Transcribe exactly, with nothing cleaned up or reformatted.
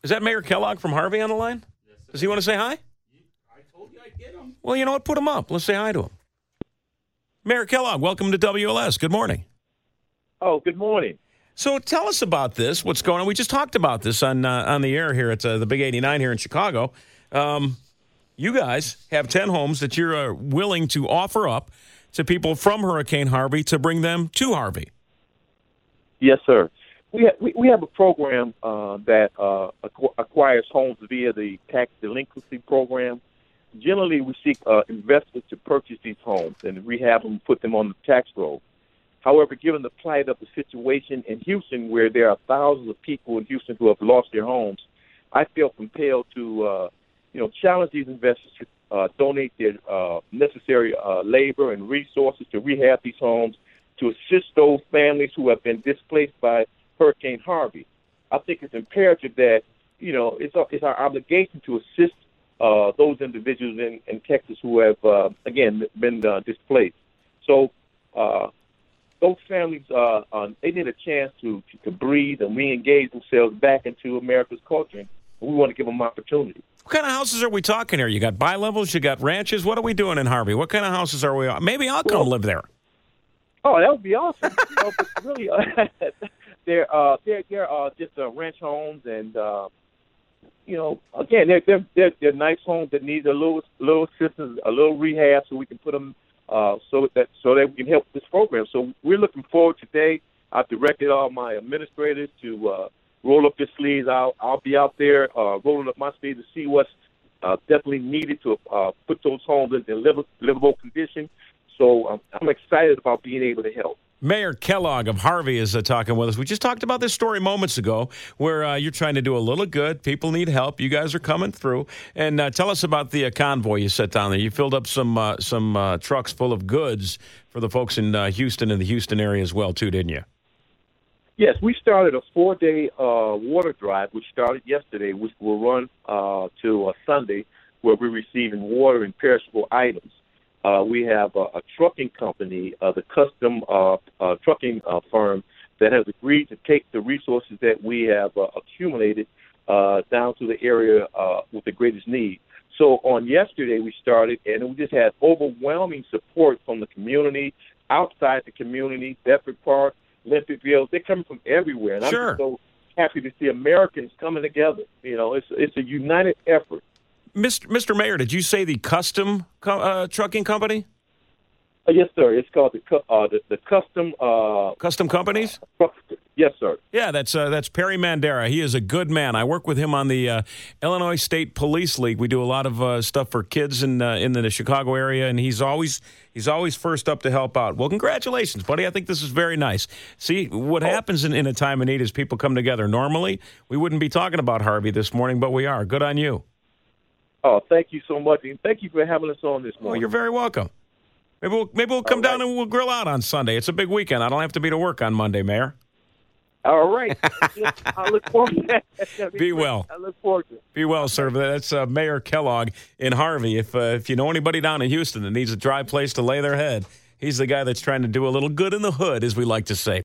Is that Mayor Kellogg from Harvey on the line? Does he want to say hi? I told you I'd get him. Well, you know what? Put him up. Let's say hi to him. Mayor Kellogg, welcome to W L S. Good morning. Oh, good morning. So tell us about this. What's going on? We just talked about this on uh, on the air here at uh, the Big eighty-nine here in Chicago. Um, you guys have ten homes that you're uh, willing to offer up to people from Hurricane Harvey to bring them to Harvey. Yes, sir. We have, we, we have a program uh, that uh, acqu- acquires homes via the tax delinquency program. Generally, we seek uh, investors to purchase these homes and rehab them, put them on the tax roll. However, given the plight of the situation in Houston, where there are thousands of people in Houston who have lost their homes, I feel compelled to, uh, you know, challenge these investors to uh, donate their uh, necessary uh, labor and resources to rehab these homes, to assist those families who have been displaced by Hurricane Harvey. I think it's imperative that, you know, it's our, it's our obligation to assist uh, those individuals in, in Texas who have, uh, again, been uh, displaced. So uh, those families, uh, uh, they need a chance to, to, to breathe and re-engage themselves back into America's culture. And we want to give them opportunity. What kind of houses are we talking here? You got bi-levels, you got ranches. What are we doing in Harvey? What kind of houses are we on? Maybe I'll come well, live there. Oh, that would be awesome. You know, but really, uh, they're uh, they're they're uh, just uh, ranch homes, and uh, you know, again, they're they're they're, they're nice homes that need a little little assistance, a little rehab, so we can put them uh, so that so that we can help this program. So we're looking forward today. I've directed all my administrators to uh, roll up their sleeves. I'll I'll be out there uh, rolling up my sleeves to see what's uh, definitely needed to uh, put those homes in a livable, livable condition. So um, I'm excited about being able to help. Mayor Kellogg of Harvey is uh, talking with us. We just talked about this story moments ago where uh, you're trying to do a little good. People need help. You guys are coming through. And uh, tell us about the uh, convoy you set down there. You filled up some uh, some uh, trucks full of goods for the folks in uh, Houston and the Houston area as well, too, didn't you? Yes, we started a four-day uh, water drive, which started yesterday, which will run uh, to uh, Sunday, where we're receiving water and perishable items. Uh, we have a, a trucking company, uh, the custom uh, uh, trucking uh, firm, that has agreed to take the resources that we have uh, accumulated uh, down to the area uh, with the greatest need. So on yesterday we started, and we just had overwhelming support from the community, outside the community, Bedford Park, Olympiaville. They're coming from everywhere, and Sure. I'm just so happy to see Americans coming together. You know, it's it's a united effort. Mister Mister Mayor, did you say the custom co- uh, trucking company? Uh, yes, sir. It's called the cu- uh, the, the custom uh, Custom companies? truck. Yes, sir. Yeah, that's uh, that's Perry Mandera. He is a good man. I work with him on the uh, Illinois State Police League. We do a lot of uh, stuff for kids in uh, in the Chicago area, and he's always he's always first up to help out. Well, congratulations, buddy. I think this is very nice. See, what Oh. happens in, in a time of need is people come together. Normally, we wouldn't be talking about Harvey this morning, but we are. Good on you. Oh, thank you so much, and thank you for having us on this Well, morning. you're very welcome. Maybe we'll maybe we'll come All down right. and we'll grill out on Sunday. It's a big weekend. I don't have to be to work on Monday, Mayor. All right. I look forward to that. That'd Be great. well. I look forward to it. Be well, sir. That's uh, Mayor Kellogg in Harvey. If uh, if you know anybody down in Houston that needs a dry place to lay their head, he's the guy that's trying to do a little good in the hood, as we like to say.